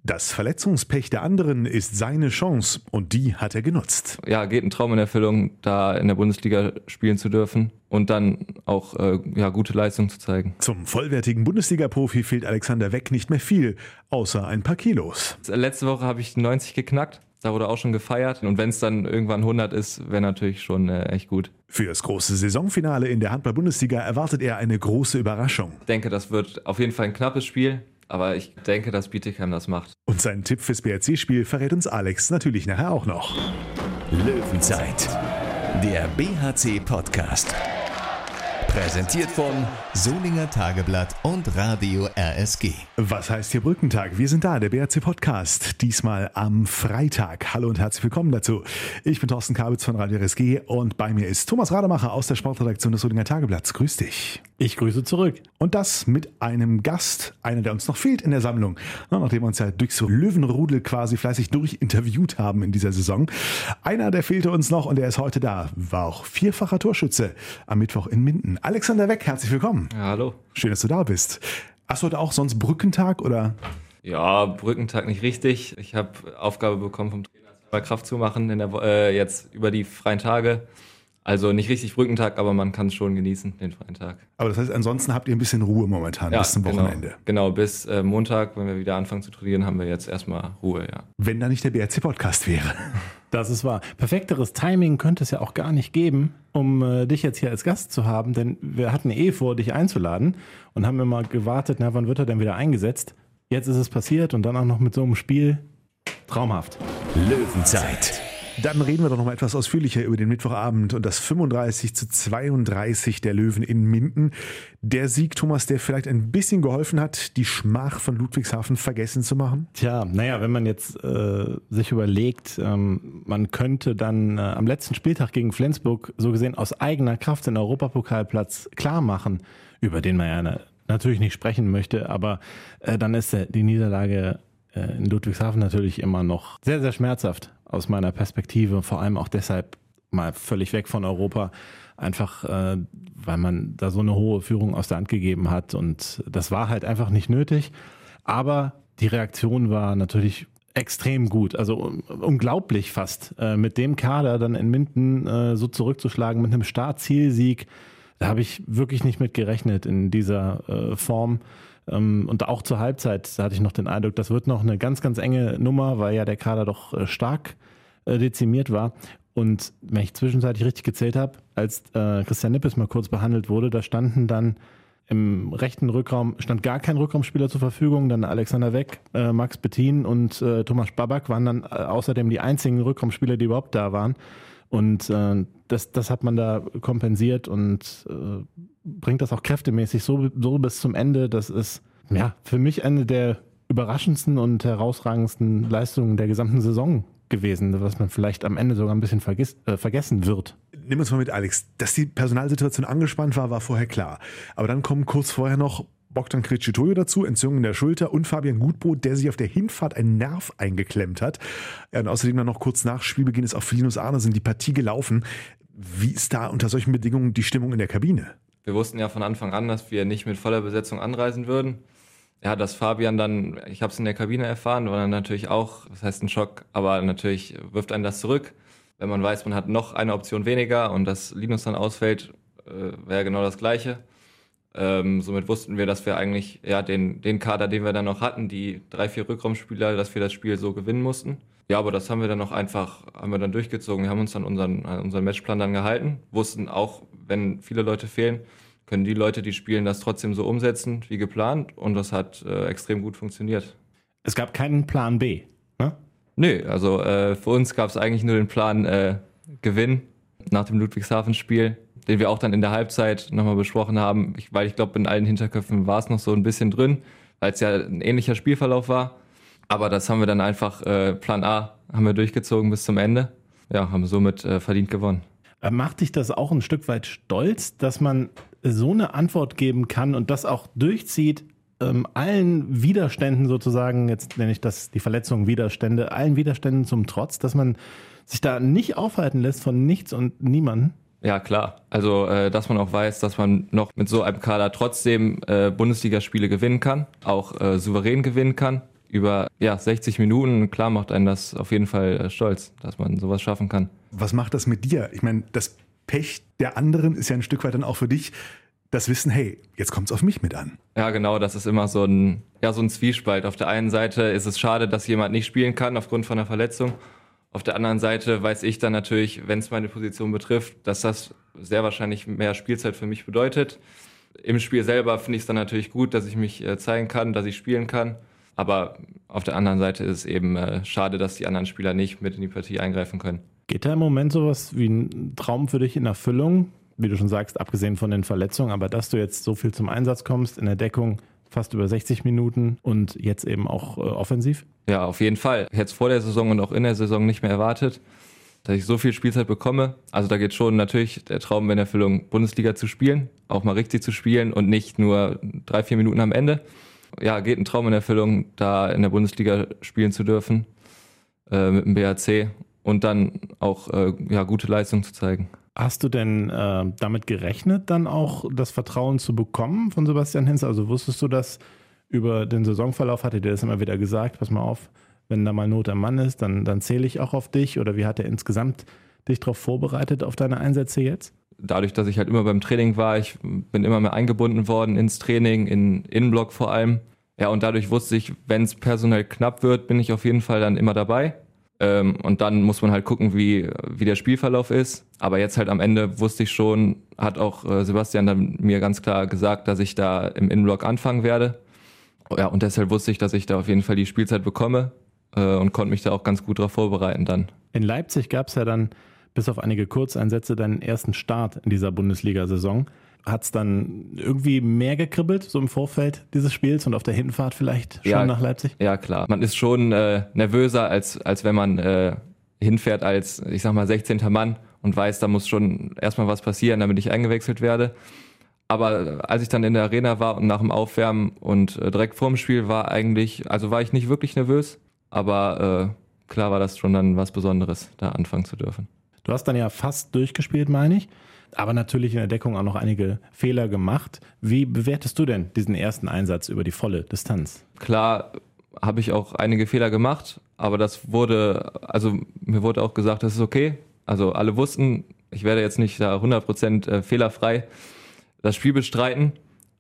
Das Verletzungspech der anderen ist seine Chance und die hat er genutzt. Ja, geht ein Traum in Erfüllung, da in der Bundesliga spielen zu dürfen und dann auch gute Leistung zu zeigen. Zum vollwertigen Bundesliga-Profi fehlt Alexander Weck nicht mehr viel, außer ein paar Kilos. Letzte Woche habe ich 90 geknackt. Da wurde auch schon gefeiert. Und wenn es dann irgendwann 100 ist, wäre natürlich schon echt gut. Für das große Saisonfinale in der Handball-Bundesliga erwartet er eine große Überraschung. Ich denke, das wird auf jeden Fall ein knappes Spiel. Aber ich denke, dass Bietigheim das macht. Und seinen Tipp fürs BRC-Spiel verrät uns Alex natürlich nachher auch noch. Löwenzeit, der BHC-Podcast. Präsentiert von Solinger Tageblatt und Radio RSG. Was heißt hier Brückentag? Wir sind da, der BRC-Podcast. Diesmal am Freitag. Hallo und herzlich willkommen dazu. Ich bin Thorsten Kabitz von Radio RSG und bei mir ist Thomas Rademacher aus der Sportredaktion des Solinger Tageblatts. Grüß dich. Ich grüße zurück. Und das mit einem Gast, einer, der uns noch fehlt in der Sammlung. Nachdem wir uns ja durch so Löwenrudel quasi fleißig durchinterviewt haben in dieser Saison. Einer, der fehlte uns noch und der ist heute da. War auch vierfacher Torschütze am Mittwoch in Minden. Alexander Weck, herzlich willkommen. Ja, hallo. Schön, dass du da bist. Hast du heute auch sonst Brückentag oder? Ja, Brückentag nicht richtig. Ich habe Aufgabe bekommen vom Trainer, Kraft zu machen jetzt über die freien Tage. Also nicht richtig Brückentag, aber man kann es schon genießen, den freien Tag. Aber das heißt, ansonsten habt ihr ein bisschen Ruhe momentan bis zum Wochenende. Genau, bis Montag, wenn wir wieder anfangen zu trainieren, haben wir jetzt erstmal Ruhe, ja. Wenn da nicht der BRC-Podcast wäre. Das ist wahr. Perfekteres Timing könnte es ja auch gar nicht geben, um dich jetzt hier als Gast zu haben, denn wir hatten vor, dich einzuladen und haben immer gewartet, wann wird er denn wieder eingesetzt? Jetzt ist es passiert und dann auch noch mit so einem Spiel. Traumhaft. Löwenzeit. Dann reden wir doch noch mal etwas ausführlicher über den Mittwochabend und das 35:32 der Löwen in Minden. Der Sieg, Thomas, der vielleicht ein bisschen geholfen hat, die Schmach von Ludwigshafen vergessen zu machen? Tja, wenn man jetzt sich überlegt, man könnte dann am letzten Spieltag gegen Flensburg so gesehen aus eigener Kraft den Europapokalplatz klar machen, über den man ja natürlich nicht sprechen möchte, aber dann ist die Niederlage in Ludwigshafen natürlich immer noch sehr, sehr schmerzhaft aus meiner Perspektive, vor allem auch deshalb mal völlig weg von Europa, einfach weil man da so eine hohe Führung aus der Hand gegeben hat und das war halt einfach nicht nötig, aber die Reaktion war natürlich extrem gut, also unglaublich fast, mit dem Kader dann in Minden so zurückzuschlagen mit einem Startzielsieg, da habe ich wirklich nicht mit gerechnet in dieser Form. Und auch zur Halbzeit hatte ich noch den Eindruck, das wird noch eine ganz, ganz enge Nummer, weil ja der Kader doch stark dezimiert war. Und wenn ich zwischenzeitlich richtig gezählt habe, als Christian Nippes mal kurz behandelt wurde, da standen dann im rechten Rückraum, stand gar kein Rückraumspieler zur Verfügung, dann Alexander Weck, Max Bettin und Thomas Babak waren dann außerdem die einzigen Rückraumspieler, die überhaupt da waren. Und das hat man da kompensiert und bringt das auch kräftemäßig so bis zum Ende. Das ist für mich eine der überraschendsten und herausragendsten Leistungen der gesamten Saison gewesen, was man vielleicht am Ende sogar ein bisschen vergessen wird. Nimm uns mal mit, Alex. Dass die Personalsituation angespannt war vorher klar. Aber dann kommen kurz vorher noch Bogdan Krejcitojo dazu, Entzündung in der Schulter und Fabian Gutbrot, der sich auf der Hinfahrt einen Nerv eingeklemmt hat. Ja, und außerdem dann noch kurz nach Spielbeginn ist auch für Linus Arnesen die Partie gelaufen. Wie ist da unter solchen Bedingungen die Stimmung in der Kabine? Wir wussten ja von Anfang an, dass wir nicht mit voller Besetzung anreisen würden. Ja, dass Fabian dann, ich habe es in der Kabine erfahren, war dann natürlich auch, das heißt ein Schock, aber natürlich wirft einen das zurück. Wenn man weiß, man hat noch eine Option weniger und dass Linus dann ausfällt, wäre genau das Gleiche. Somit wussten wir, dass wir eigentlich den Kader, den wir dann noch hatten, die 3-4 Rückraumspieler, dass wir das Spiel so gewinnen mussten. Ja, aber das haben wir dann durchgezogen. Wir haben uns an unseren Matchplan dann gehalten, wussten auch, wenn viele Leute fehlen, können die Leute, die spielen, das trotzdem so umsetzen wie geplant und das hat extrem gut funktioniert. Es gab keinen Plan B, ne? Nö, also für uns gab es eigentlich nur den Plan Gewinn nach dem Ludwigshafen-Spiel, den wir auch dann in der Halbzeit nochmal besprochen haben, weil ich glaube, in allen Hinterköpfen war es noch so ein bisschen drin, weil es ja ein ähnlicher Spielverlauf war. Aber das haben wir dann einfach, Plan A haben wir durchgezogen bis zum Ende. Ja, haben somit verdient gewonnen. Macht dich das auch ein Stück weit stolz, dass man so eine Antwort geben kann und das auch durchzieht, allen Widerständen sozusagen, jetzt nenne ich das die Verletzungen Widerstände, allen Widerständen zum Trotz, dass man sich da nicht aufhalten lässt von nichts und niemandem? Ja, klar. Also, dass man auch weiß, dass man noch mit so einem Kader trotzdem Bundesligaspiele gewinnen kann, auch souverän gewinnen kann. über 60 Minuten. Klar macht einen das auf jeden Fall stolz, dass man sowas schaffen kann. Was macht das mit dir? Ich meine, das Pech der anderen ist ja ein Stück weit dann auch für dich das Wissen, hey, jetzt kommt es auf mich mit an. Ja, genau, das ist immer so ein Zwiespalt. Auf der einen Seite ist es schade, dass jemand nicht spielen kann aufgrund von einer Verletzung. Auf der anderen Seite weiß ich dann natürlich, wenn es meine Position betrifft, dass das sehr wahrscheinlich mehr Spielzeit für mich bedeutet. Im Spiel selber finde ich es dann natürlich gut, dass ich mich zeigen kann, dass ich spielen kann. Aber auf der anderen Seite ist es eben schade, dass die anderen Spieler nicht mit in die Partie eingreifen können. Geht da im Moment sowas wie ein Traum für dich in Erfüllung? Wie du schon sagst, abgesehen von den Verletzungen, aber dass du jetzt so viel zum Einsatz kommst, in der Deckung fast über 60 Minuten und jetzt eben auch offensiv? Ja, auf jeden Fall. Ich hätte es vor der Saison und auch in der Saison nicht mehr erwartet, dass ich so viel Spielzeit bekomme. Also da geht schon natürlich der Traum in Erfüllung, Bundesliga zu spielen, auch mal richtig zu spielen und nicht nur 3-4 Minuten am Ende. Ja, geht ein Traum in Erfüllung, da in der Bundesliga spielen zu dürfen mit dem BHC und dann auch gute Leistung zu zeigen. Hast du denn damit gerechnet, dann auch das Vertrauen zu bekommen von Sebastian Hinz? Also wusstest du das über den Saisonverlauf? Hat er dir das immer wieder gesagt? Pass mal auf, wenn da mal Not am Mann ist, dann zähle ich auch auf dich. Oder wie hat er insgesamt dich darauf vorbereitet, auf deine Einsätze jetzt? Dadurch, dass ich halt immer beim Training war, ich bin immer mehr eingebunden worden ins Training, in Innenblock vor allem. Ja, und dadurch wusste ich, wenn es personell knapp wird, bin ich auf jeden Fall dann immer dabei. Und dann muss man halt gucken, wie der Spielverlauf ist. Aber jetzt halt am Ende wusste ich schon, hat auch Sebastian dann mir ganz klar gesagt, dass ich da im Innenblock anfangen werde. Ja, und deshalb wusste ich, dass ich da auf jeden Fall die Spielzeit bekomme und konnte mich da auch ganz gut darauf vorbereiten dann. In Leipzig gab es ja dann bis auf einige Kurzeinsätze deinen ersten Start in dieser Bundesliga-Saison. Hat es dann irgendwie mehr gekribbelt, so im Vorfeld dieses Spiels und auf der Hinfahrt vielleicht schon nach Leipzig? Ja, klar. Man ist schon nervöser, als wenn man hinfährt als, ich sag mal, 16. Mann und weiß, da muss schon erstmal was passieren, damit ich eingewechselt werde. Aber als ich dann in der Arena war und nach dem Aufwärmen und direkt vorm Spiel war ich nicht wirklich nervös, aber klar war das schon dann was Besonderes, da anfangen zu dürfen. Du hast dann ja fast durchgespielt, meine ich. Aber natürlich in der Deckung auch noch einige Fehler gemacht. Wie bewertest du denn diesen ersten Einsatz über die volle Distanz? Klar habe ich auch einige Fehler gemacht, aber mir wurde auch gesagt, das ist okay. Also alle wussten, ich werde jetzt nicht da 100% fehlerfrei das Spiel bestreiten,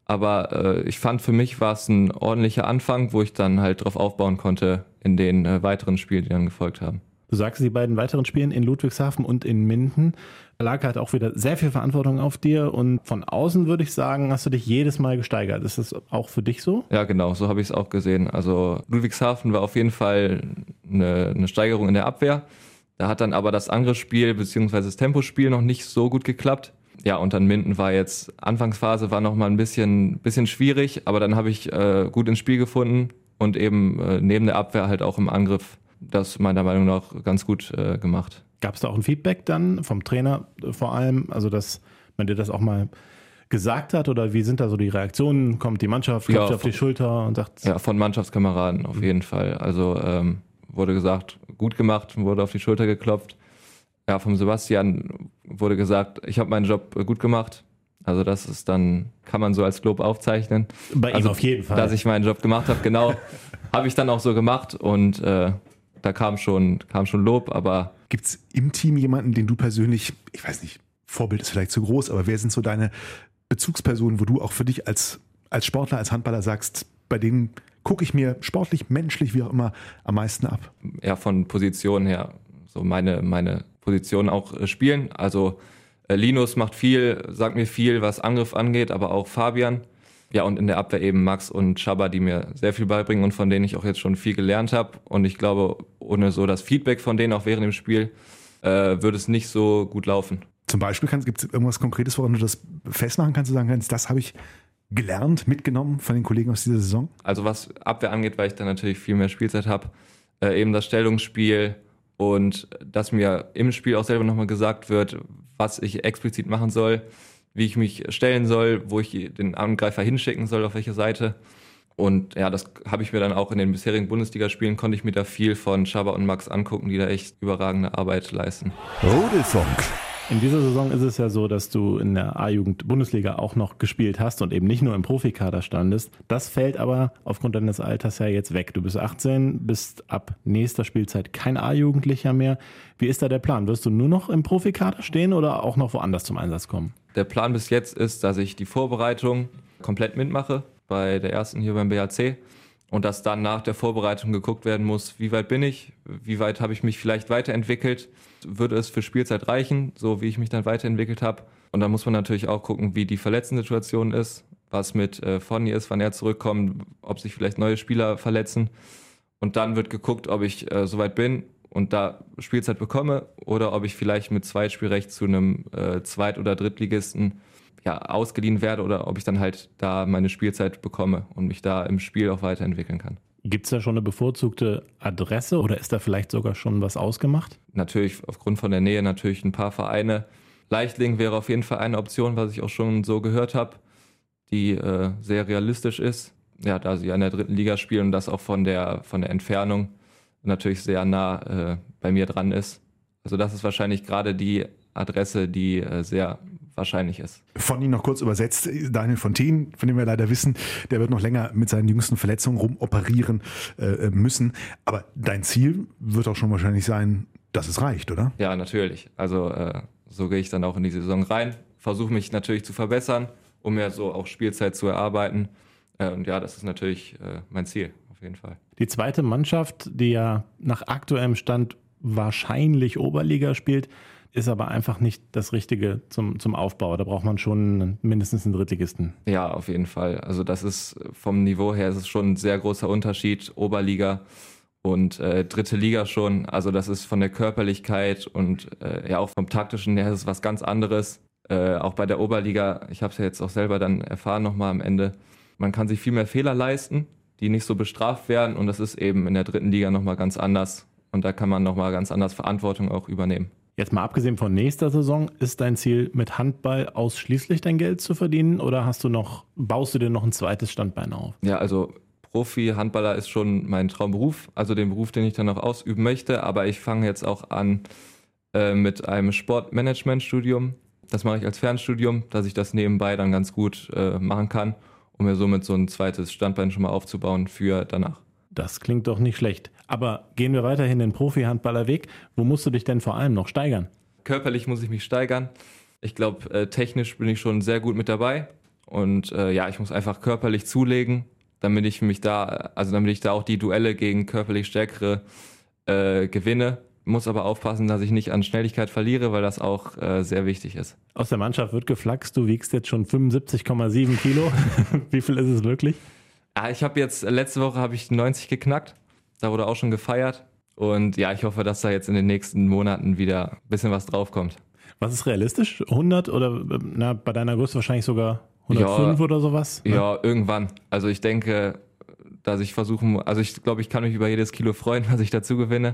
aber ich fand, für mich war es ein ordentlicher Anfang, wo ich dann halt drauf aufbauen konnte in den weiteren Spielen, die dann gefolgt haben. Du sagst, die beiden weiteren Spielen in Ludwigshafen und in Minden lag halt auch wieder sehr viel Verantwortung auf dir und von außen würde ich sagen, hast du dich jedes Mal gesteigert. Ist das auch für dich so? Ja, genau, so habe ich es auch gesehen. Also Ludwigshafen war auf jeden Fall eine Steigerung in der Abwehr. Da hat dann aber das Angriffsspiel bzw. das Tempospiel noch nicht so gut geklappt. Ja, und dann Minden war jetzt, Anfangsphase war nochmal ein bisschen schwierig, aber dann habe ich gut ins Spiel gefunden und eben neben der Abwehr halt auch im Angriff das meiner Meinung nach ganz gut gemacht. Gab es da auch ein Feedback dann vom Trainer vor allem, also dass man dir das auch mal gesagt hat oder wie sind da so die Reaktionen? Kommt die Mannschaft, klopft auf die Schulter und sagt... Ja, von Mannschaftskameraden auf jeden Fall. Also wurde gesagt, gut gemacht, wurde auf die Schulter geklopft. Ja, vom Sebastian wurde gesagt, ich habe meinen Job gut gemacht. Also das ist dann, kann man so als Lob aufzeichnen. Bei ihm auf jeden Fall. Dass ich meinen Job gemacht habe, genau. Habe ich dann auch so gemacht und da kam schon Lob, aber... Gibt es im Team jemanden, den du persönlich, ich weiß nicht, Vorbild ist vielleicht zu groß, aber wer sind so deine Bezugspersonen, wo du auch für dich als Sportler, als Handballer sagst, bei denen gucke ich mir sportlich, menschlich, wie auch immer, am meisten ab? Ja, von Position her, so meine Position auch spielen. Also Linus macht viel, sagt mir viel, was Angriff angeht, aber auch Fabian. Ja, und in der Abwehr eben Max und Shabba, die mir sehr viel beibringen und von denen ich auch jetzt schon viel gelernt habe. Und ich glaube, ohne so das Feedback von denen auch während dem Spiel würde es nicht so gut laufen. Zum Beispiel gibt es irgendwas Konkretes, woran du das festmachen kannst, du sagen kannst, das habe ich gelernt, mitgenommen von den Kollegen aus dieser Saison? Also was Abwehr angeht, weil ich dann natürlich viel mehr Spielzeit habe, eben das Stellungsspiel und dass mir im Spiel auch selber nochmal gesagt wird, was ich explizit machen soll, wie ich mich stellen soll, wo ich den Angreifer hinschicken soll, auf welche Seite. Und ja, das habe ich mir dann auch in den bisherigen Bundesligaspielen, konnte ich mir da viel von Shabba und Max angucken, die da echt überragende Arbeit leisten. Rudelfunk. In dieser Saison ist es ja so, dass du in der A-Jugend-Bundesliga auch noch gespielt hast und eben nicht nur im Profikader standest. Das fällt aber aufgrund deines Alters ja jetzt weg. Du bist 18, bist ab nächster Spielzeit kein A-Jugendlicher mehr. Wie ist da der Plan? Wirst du nur noch im Profikader stehen oder auch noch woanders zum Einsatz kommen? Der Plan bis jetzt ist, dass ich die Vorbereitung komplett mitmache bei der ersten hier beim BHC und dass dann nach der Vorbereitung geguckt werden muss, wie weit bin ich, wie weit habe ich mich vielleicht weiterentwickelt, würde es für Spielzeit reichen, so wie ich mich dann weiterentwickelt habe. Und dann muss man natürlich auch gucken, wie die Verletzensituation ist, was mit Fonny ist, wann er zurückkommt, ob sich vielleicht neue Spieler verletzen. Und dann wird geguckt, ob ich soweit bin und da Spielzeit bekomme oder ob ich vielleicht mit Zweitspielrecht zu einem Zweit- oder Drittligisten ausgeliehen werde oder ob ich dann halt da meine Spielzeit bekomme und mich da im Spiel auch weiterentwickeln kann. Gibt es da schon eine bevorzugte Adresse oder ist da vielleicht sogar schon was ausgemacht? Natürlich aufgrund von der Nähe natürlich ein paar Vereine. Leichtling wäre auf jeden Fall eine Option, was ich auch schon so gehört habe, die sehr realistisch ist. Ja, da sie in der 3. Liga spielen und das auch von der Entfernung natürlich sehr nah bei mir dran ist. Also das ist wahrscheinlich gerade die Adresse, die sehr wahrscheinlich ist. Von Ihnen noch kurz übersetzt, Daniel Fontaine, von dem wir leider wissen, der wird noch länger mit seinen jüngsten Verletzungen rumoperieren müssen. Aber dein Ziel wird auch schon wahrscheinlich sein, dass es reicht, oder? Ja, natürlich. Also so gehe ich dann auch in die Saison rein, versuche mich natürlich zu verbessern, um mir so auch Spielzeit zu erarbeiten. Und ja, das ist natürlich mein Ziel, auf jeden Fall. Die zweite Mannschaft, die ja nach aktuellem Stand wahrscheinlich Oberliga spielt, ist aber einfach nicht das Richtige zum Aufbau. Da braucht man schon mindestens einen Drittligisten. Ja, auf jeden Fall. Also das ist vom Niveau her ist es schon ein sehr großer Unterschied, Oberliga und 3. Liga schon. Also das ist von der Körperlichkeit und auch vom Taktischen her ist es was ganz anderes. Auch bei der Oberliga, ich habe es ja jetzt auch selber dann erfahren nochmal am Ende, man kann sich viel mehr Fehler leisten, die nicht so bestraft werden und das ist eben in der 3. Liga nochmal ganz anders. Und da kann man nochmal ganz anders Verantwortung auch übernehmen. Jetzt mal abgesehen von nächster Saison, ist dein Ziel, mit Handball ausschließlich dein Geld zu verdienen oder baust du dir noch ein zweites Standbein auf? Ja, also Profi-Handballer ist schon mein Traumberuf, also den Beruf, den ich dann noch ausüben möchte, aber ich fange jetzt auch an mit einem Sportmanagement-Studium. Das mache ich als Fernstudium, dass ich das nebenbei dann ganz gut machen kann, um mir somit so ein zweites Standbein schon mal aufzubauen für danach. Das klingt doch nicht schlecht. Aber gehen wir weiterhin den Profi-Handballerweg. Wo musst du dich denn vor allem noch steigern? Körperlich muss ich mich steigern. Ich glaube, technisch bin ich schon sehr gut mit dabei. Und ich muss einfach körperlich zulegen, damit ich da auch die Duelle gegen körperlich Stärkere gewinne. Muss aber aufpassen, dass ich nicht an Schnelligkeit verliere, weil das auch sehr wichtig ist. Aus der Mannschaft wird geflaxt, du wiegst jetzt schon 75,7 Kilo. Wie viel ist es wirklich? Ich habe letzte Woche 90 geknackt. Da wurde auch schon gefeiert. Und ja, ich hoffe, dass da jetzt in den nächsten Monaten wieder ein bisschen was draufkommt. Was ist realistisch? 100 oder bei deiner Größe wahrscheinlich sogar 105 oder sowas? Ne? Ja, irgendwann. Also ich denke, dass ich ich glaube, ich kann mich über jedes Kilo freuen, was ich dazu gewinne.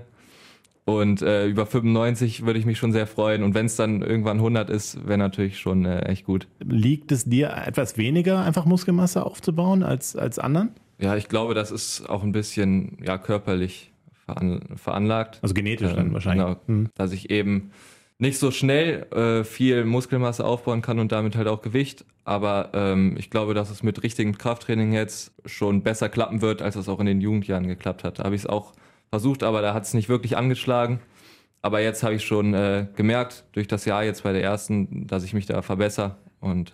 Und über 95 würde ich mich schon sehr freuen. Und wenn es dann irgendwann 100 ist, wäre natürlich schon echt gut. Liegt es dir etwas weniger, einfach Muskelmasse aufzubauen als anderen? Ja, ich glaube, das ist auch ein bisschen körperlich veranlagt. Also genetisch dann wahrscheinlich. Genau, dass ich eben nicht so schnell viel Muskelmasse aufbauen kann und damit halt auch Gewicht. Aber ich glaube, dass es mit richtigem Krafttraining jetzt schon besser klappen wird, als es auch in den Jugendjahren geklappt hat. Da habe ich es auch versucht, aber da hat es nicht wirklich angeschlagen. Aber jetzt habe ich schon gemerkt, durch das Jahr jetzt bei der ersten, dass ich mich da verbessere und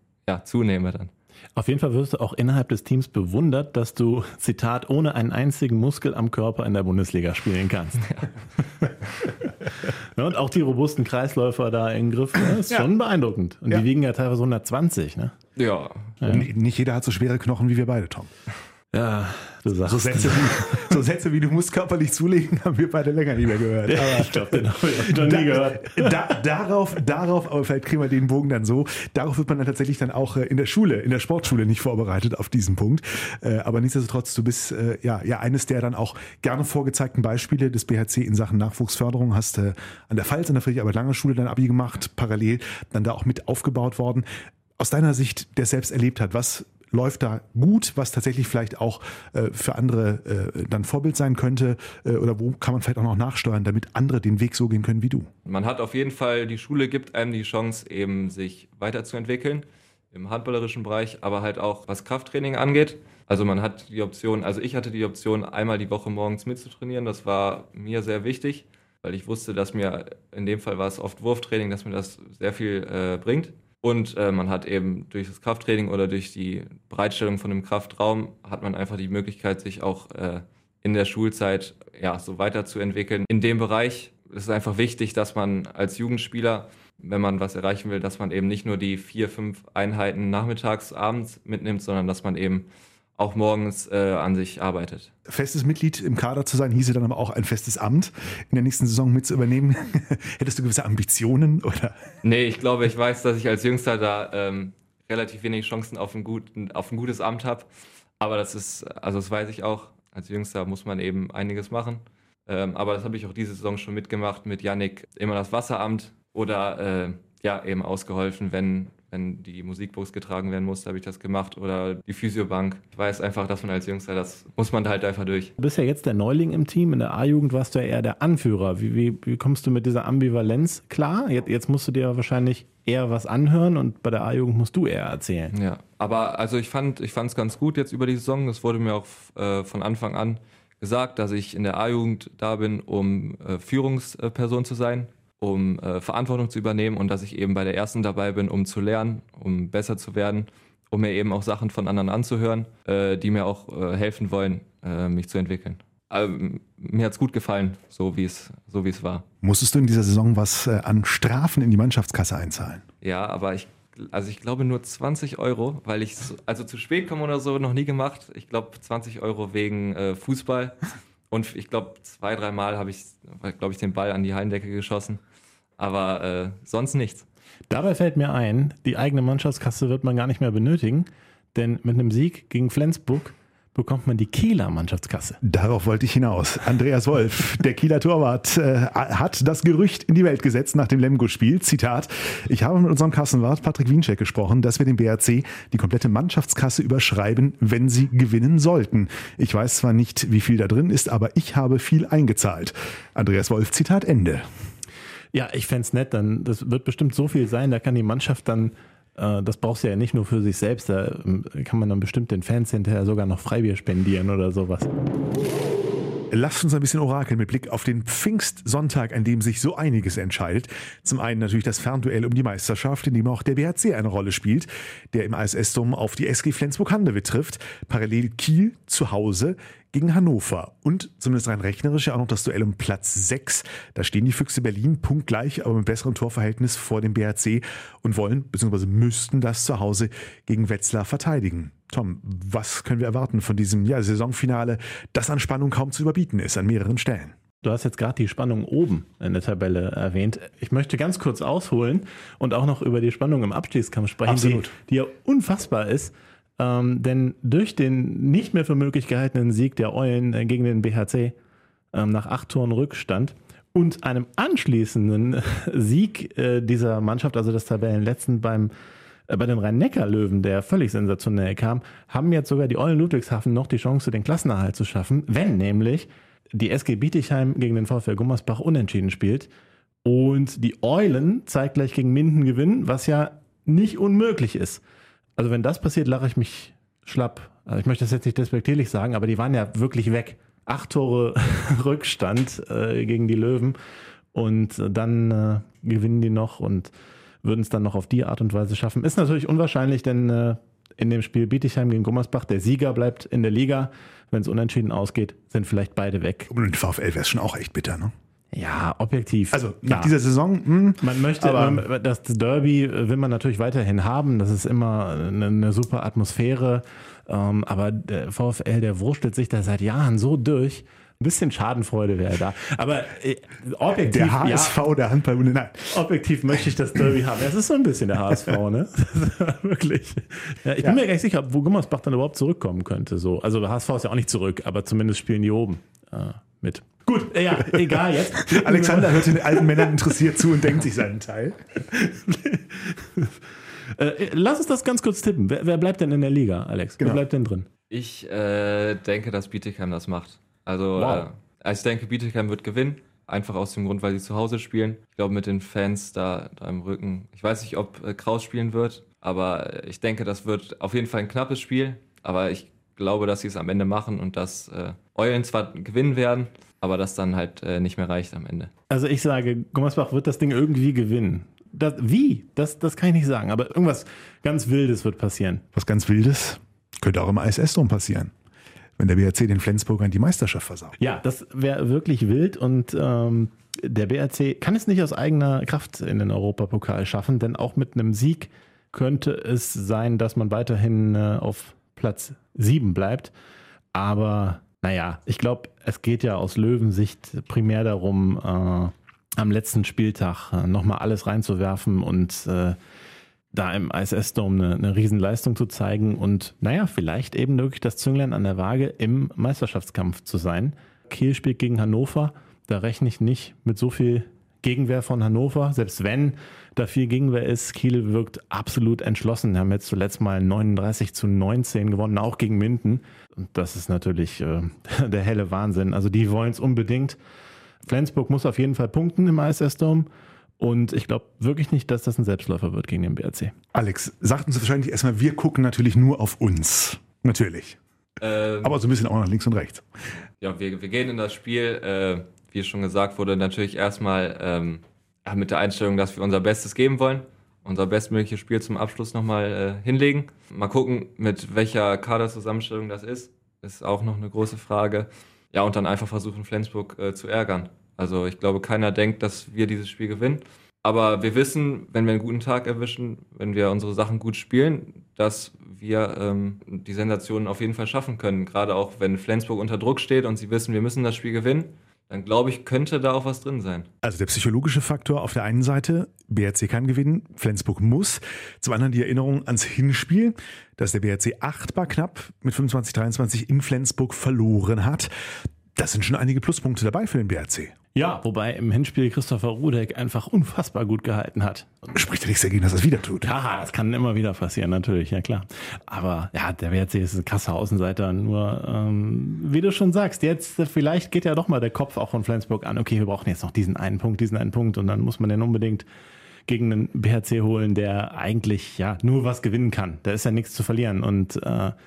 zunehme dann. Auf jeden Fall wirst du auch innerhalb des Teams bewundert, dass du, Zitat, ohne einen einzigen Muskel am Körper in der Bundesliga spielen kannst. Ja, und auch die robusten Kreisläufer da im Griff, ne, ist schon beeindruckend. Und die wiegen ja teilweise 120. Ne? Ja. Nicht jeder hat so schwere Knochen wie wir beide, Tom. Ja, du sagst. So Sätze wie du musst körperlich zulegen, haben wir beide länger nicht mehr gehört. Aber ich glaube, den habe ich noch nie gehört. Darauf, aber vielleicht kriegen wir den Bogen dann so, darauf wird man dann tatsächlich dann auch in der Sportschule nicht vorbereitet auf diesen Punkt. Aber nichtsdestotrotz, du bist eines der dann auch gerne vorgezeigten Beispiele des BHC in Sachen Nachwuchsförderung. Hast an der Pfalz, an der Friedrich-Albert-Lange-Schule dein Abi gemacht, parallel dann da auch mit aufgebaut worden. Aus deiner Sicht, der es selbst erlebt hat, was läuft da gut, was tatsächlich vielleicht auch für andere dann Vorbild sein könnte? Oder wo kann man vielleicht auch noch nachsteuern, damit andere den Weg so gehen können wie du? Man hat auf jeden Fall, die Schule gibt einem die Chance, eben sich weiterzuentwickeln im handballerischen Bereich, aber halt auch was Krafttraining angeht. Also man hat die Option, also ich hatte die Option, einmal die Woche morgens mitzutrainieren. Das war mir sehr wichtig, weil ich wusste, dass mir, in dem Fall war es oft Wurftraining, dass mir das sehr viel bringt. Und man hat eben durch das Krafttraining oder durch die Bereitstellung von einem Kraftraum, hat man einfach die Möglichkeit, sich auch in der Schulzeit so weiterzuentwickeln. In dem Bereich ist es einfach wichtig, dass man als Jugendspieler, wenn man was erreichen will, dass man eben nicht nur die 4-5 Einheiten nachmittags, abends mitnimmt, sondern dass man eben auch morgens an sich arbeitet. Festes Mitglied im Kader zu sein, hieße dann aber auch ein festes Amt in der nächsten Saison mit zu übernehmen. Hättest du gewisse Ambitionen, oder? Nee, ich glaube, ich weiß, dass ich als Jüngster da relativ wenig Chancen auf ein gutes Amt habe. Aber das weiß ich auch. Als Jüngster muss man eben einiges machen. Aber das habe ich auch diese Saison schon mitgemacht mit Yannick. Immer das Wasseramt oder eben ausgeholfen, wenn die Musikbox getragen werden musste, habe ich das gemacht, oder die Physiobank. Ich weiß einfach, dass man als Jüngster, das muss man halt einfach durch. Du bist ja jetzt der Neuling im Team. In der A-Jugend warst du ja eher der Anführer. Wie kommst du mit dieser Ambivalenz klar? Jetzt musst du dir wahrscheinlich eher was anhören und bei der A-Jugend musst du eher erzählen. Ja, aber also ich fand es ganz gut jetzt über die Saison. Es wurde mir auch von Anfang an gesagt, dass ich in der A-Jugend da bin, um Führungsperson zu sein, um Verantwortung zu übernehmen, und dass ich eben bei der ersten dabei bin, um zu lernen, um besser zu werden, um mir eben auch Sachen von anderen anzuhören, die mir auch helfen wollen, mich zu entwickeln. Mir hat es gut gefallen, so wie es war. Musstest du in dieser Saison was an Strafen in die Mannschaftskasse einzahlen? Ja, aber ich glaube nur 20 Euro, weil ich zu spät komme oder so noch nie gemacht. Ich glaube 20 Euro wegen Fußball. Und ich glaube 2-3 Mal habe ich den Ball an die Hallendecke geschossen. Aber sonst nichts. Dabei fällt mir ein, die eigene Mannschaftskasse wird man gar nicht mehr benötigen, denn mit einem Sieg gegen Flensburg bekommt man die Kieler Mannschaftskasse. Darauf wollte ich hinaus. Andreas Wolf, der Kieler Torwart, hat das Gerücht in die Welt gesetzt nach dem Lemgo-Spiel. Zitat: Ich habe mit unserem Kassenwart Patrick Wiencheck gesprochen, dass wir dem BHC die komplette Mannschaftskasse überschreiben, wenn sie gewinnen sollten. Ich weiß zwar nicht, wie viel da drin ist, aber ich habe viel eingezahlt. Andreas Wolf, Zitat Ende. Ja, ich fände es nett, dann das wird bestimmt so viel sein, da kann die Mannschaft dann, das brauchst du ja nicht nur für sich selbst, da kann man dann bestimmt den Fans hinterher sogar noch Freibier spendieren oder sowas. Lasst uns ein bisschen orakeln mit Blick auf den Pfingstsonntag, an dem sich so einiges entscheidet. Zum einen natürlich das Fernduell um die Meisterschaft, in dem auch der BHC eine Rolle spielt, der im ASS-Dom auf die SG Flensburg-Handewitt trifft. Parallel Kiel zu Hause gegen Hannover. Und zumindest rein rechnerisch auch noch das Duell um Platz 6. Da stehen die Füchse Berlin punktgleich, aber mit besserem Torverhältnis vor dem BHC und wollen bzw. müssten das zu Hause gegen Wetzlar verteidigen. Tom, was können wir erwarten von diesem Saisonfinale, das an Spannung kaum zu überbieten ist an mehreren Stellen? Du hast jetzt gerade die Spannung oben in der Tabelle erwähnt. Ich möchte ganz kurz ausholen und auch noch über die Spannung im Abstiegskampf sprechen, die ja unfassbar ist. Denn durch den nicht mehr für möglich gehaltenen Sieg der Eulen gegen den BHC nach 8 Toren Rückstand und einem anschließenden Sieg dieser Mannschaft, also des Tabellenletzten bei den Rhein-Neckar-Löwen, der völlig sensationell kam, haben jetzt sogar die Eulen Ludwigshafen noch die Chance, den Klassenerhalt zu schaffen, wenn nämlich die SG Bietigheim gegen den VfL Gummersbach unentschieden spielt und die Eulen zeitgleich gegen Minden gewinnen, was ja nicht unmöglich ist. Also wenn das passiert, lache ich mich schlapp. Also ich möchte das jetzt nicht despektierlich sagen, aber die waren ja wirklich weg. 8 Tore Rückstand gegen die Löwen und dann gewinnen die noch und würden es dann noch auf die Art und Weise schaffen. Ist natürlich unwahrscheinlich, denn in dem Spiel Bietigheim gegen Gummersbach, der Sieger bleibt in der Liga. Wenn es unentschieden ausgeht, sind vielleicht beide weg. Und den VfL wäre es schon auch echt bitter, ne? Ja, objektiv. Also nach dieser Saison. Man möchte, das Derby will man natürlich weiterhin haben. Das ist immer eine super Atmosphäre. Aber der VfL, der wurstelt sich da seit Jahren so durch. Ein bisschen Schadenfreude wäre da. Aber objektiv. Der HSV, der Handballbund, nein. Objektiv möchte ich das Derby haben. Es ist so ein bisschen der HSV, ne? Wirklich. Ja, ich bin mir gar nicht sicher, wo Gummersbach dann überhaupt zurückkommen könnte. So. Also der HSV ist ja auch nicht zurück, aber zumindest spielen die oben mit. Gut, ja, egal jetzt. Alexander hört den alten Männern interessiert zu und denkt sich seinen Teil. Lass uns das ganz kurz tippen. Wer bleibt denn in der Liga, Alex? Genau. Wer bleibt denn drin? Ich denke, dass Bietigheim das macht. Also ich denke, Bietigheim wird gewinnen. Einfach aus dem Grund, weil sie zu Hause spielen. Ich glaube, mit den Fans da im Rücken. Ich weiß nicht, ob Kraus spielen wird, aber ich denke, das wird auf jeden Fall ein knappes Spiel. Aber ich glaube, dass sie es am Ende machen und dass Eulen zwar gewinnen werden, aber das dann halt nicht mehr reicht am Ende. Also ich sage, Gummersbach wird das Ding irgendwie gewinnen. Wie? Das kann ich nicht sagen, aber irgendwas ganz Wildes wird passieren. Was ganz Wildes könnte auch im ISS-Dom passieren, wenn der BRC den Flensburgern die Meisterschaft versaut. Ja, das wäre wirklich wild und der BRC kann es nicht aus eigener Kraft in den Europapokal schaffen, denn auch mit einem Sieg könnte es sein, dass man weiterhin auf Platz 7 bleibt. Aber naja, ich glaube, es geht ja aus Löwensicht primär darum, am letzten Spieltag nochmal alles reinzuwerfen und da im ISS-Dom eine Riesenleistung zu zeigen und naja, vielleicht eben wirklich das Zünglein an der Waage im Meisterschaftskampf zu sein. Kiel spielt gegen Hannover, da rechne ich nicht mit so viel Gegenwehr von Hannover, selbst wenn da viel Gegenwehr ist. Kiel wirkt absolut entschlossen, haben jetzt zuletzt mal 39-19 gewonnen, auch gegen Minden. Und das ist natürlich der helle Wahnsinn. Also die wollen es unbedingt. Flensburg muss auf jeden Fall punkten im ISS-Dom. Und ich glaube wirklich nicht, dass das ein Selbstläufer wird gegen den BRC. Alex, sagt uns wahrscheinlich erstmal, wir gucken natürlich nur auf uns. Natürlich. Aber so ein bisschen auch nach links und rechts. Ja, wir gehen in das Spiel, wie schon gesagt wurde, natürlich erstmal mit der Einstellung, dass wir unser Bestes geben wollen. Unser bestmögliches Spiel zum Abschluss nochmal hinlegen. Mal gucken, mit welcher Kaderzusammenstellung das ist. Ist auch noch eine große Frage. Ja, und dann einfach versuchen, Flensburg zu ärgern. Also ich glaube, keiner denkt, dass wir dieses Spiel gewinnen. Aber wir wissen, wenn wir einen guten Tag erwischen, wenn wir unsere Sachen gut spielen, dass wir die Sensationen auf jeden Fall schaffen können. Gerade auch, wenn Flensburg unter Druck steht und sie wissen, wir müssen das Spiel gewinnen, dann glaube ich, könnte da auch was drin sein. Also der psychologische Faktor auf der einen Seite, BRC kann gewinnen, Flensburg muss. Zum anderen die Erinnerung ans Hinspiel, dass der BRC 8-bar knapp mit 25-23 in Flensburg verloren hat. Das sind schon einige Pluspunkte dabei für den BRC. Ja, wobei im Hinspiel Christopher Rudek einfach unfassbar gut gehalten hat. Spricht ja nichts dagegen, dass er es wieder tut. Ja, das kann immer wieder passieren, natürlich, ja klar. Aber ja, der BRC ist ein krasser Außenseiter. Nur, wie du schon sagst, jetzt vielleicht geht ja doch mal der Kopf auch von Flensburg an. Okay, wir brauchen jetzt noch diesen einen Punkt und dann muss man den unbedingt gegen einen BRC holen, der eigentlich ja nur was gewinnen kann. Da ist ja nichts zu verlieren und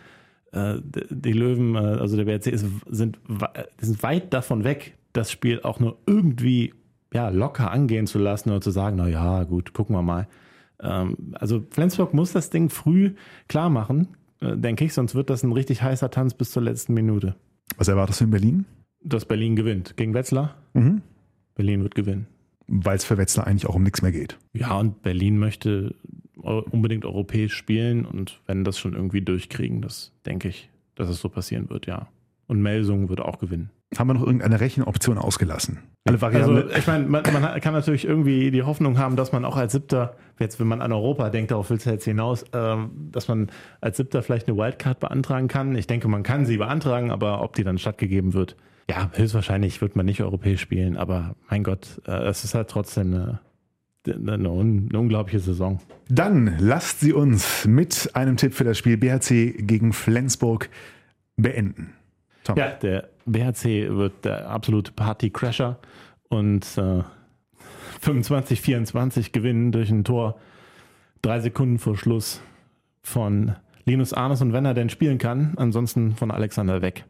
die Löwen, also der BRC sind weit davon weg, das Spiel auch nur irgendwie locker angehen zu lassen oder zu sagen, na ja, gut, gucken wir mal. Also Flensburg muss das Ding früh klar machen, denke ich, sonst wird das ein richtig heißer Tanz bis zur letzten Minute. Was erwartest du in Berlin? Dass Berlin gewinnt. Gegen Wetzlar? Mhm. Berlin wird gewinnen. Weil es für Wetzlar eigentlich auch um nichts mehr geht. Ja, und Berlin möchte unbedingt europäisch spielen und wenn das schon irgendwie durchkriegen, das denke ich, dass es so passieren wird, ja. Und Melsungen wird auch gewinnen. Haben wir noch irgendeine Rechenoption ausgelassen? Alle Variablen. Also ich meine, man kann natürlich irgendwie die Hoffnung haben, dass man auch als Siebter, jetzt wenn man an Europa denkt, darauf will es jetzt hinaus, dass man als Siebter vielleicht eine Wildcard beantragen kann. Ich denke, man kann sie beantragen, aber ob die dann stattgegeben wird, ja, höchstwahrscheinlich wird man nicht europäisch spielen, aber mein Gott, es ist halt trotzdem eine unglaubliche Saison. Dann lasst sie uns mit einem Tipp für das Spiel BHC gegen Flensburg beenden. Tom. Ja, der BHC wird der absolute Party-Crasher und 25-24 gewinnen durch ein Tor 3 Sekunden vor Schluss von Linus Arnes und wenn er denn spielen kann, ansonsten von Alexander Weck.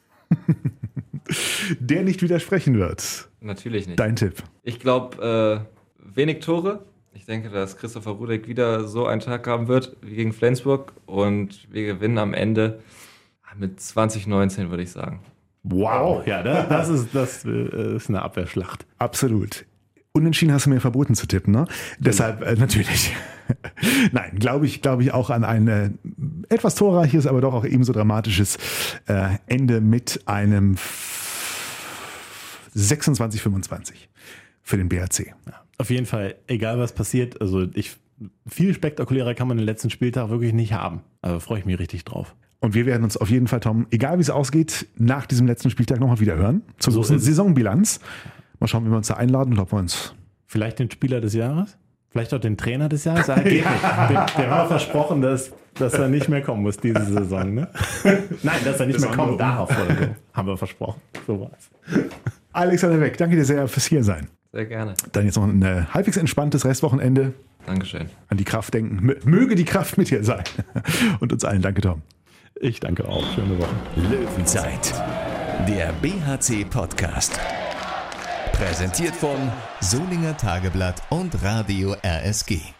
Der nicht widersprechen wird. Natürlich nicht. Dein Tipp? Ich glaube, wenig Tore. Ich denke, dass Christopher Rudek wieder so einen Tag haben wird wie gegen Flensburg und wir gewinnen am Ende mit 20-19, würde ich sagen. Wow. Ja, das ist eine Abwehrschlacht. Absolut. Unentschieden hast du mir verboten zu tippen, ne? Deshalb natürlich. Nein, glaube ich auch an ein etwas torreiches, aber doch auch ebenso dramatisches Ende mit einem 26-25 für den BHC. Ja, auf jeden Fall, egal was passiert, also viel spektakulärer kann man den letzten Spieltag wirklich nicht haben. Also freue ich mich richtig drauf. Und wir werden uns auf jeden Fall, Tom, egal wie es ausgeht, nach diesem letzten Spieltag nochmal wieder hören. Zur Saisonbilanz. Mal schauen, wie wir uns da einladen und ob wir uns... Vielleicht den Spieler des Jahres? Vielleicht auch den Trainer des Jahres. Dem haben wir versprochen, dass er nicht mehr kommen muss diese Saison. Ne? Nein, dass er nicht mehr kommen darf. Oder so. Haben wir versprochen. So war's. Alexander Weck, danke dir sehr fürs Hiersein. Sehr gerne. Dann jetzt noch ein halbwegs entspanntes Restwochenende. Dankeschön. An die Kraft denken. Möge die Kraft mit dir sein. Und uns allen. Danke, Tom. Ich danke auch. Schöne Woche. Löwenzeit, der BHC-Podcast. Präsentiert von Solinger Tageblatt und Radio RSG.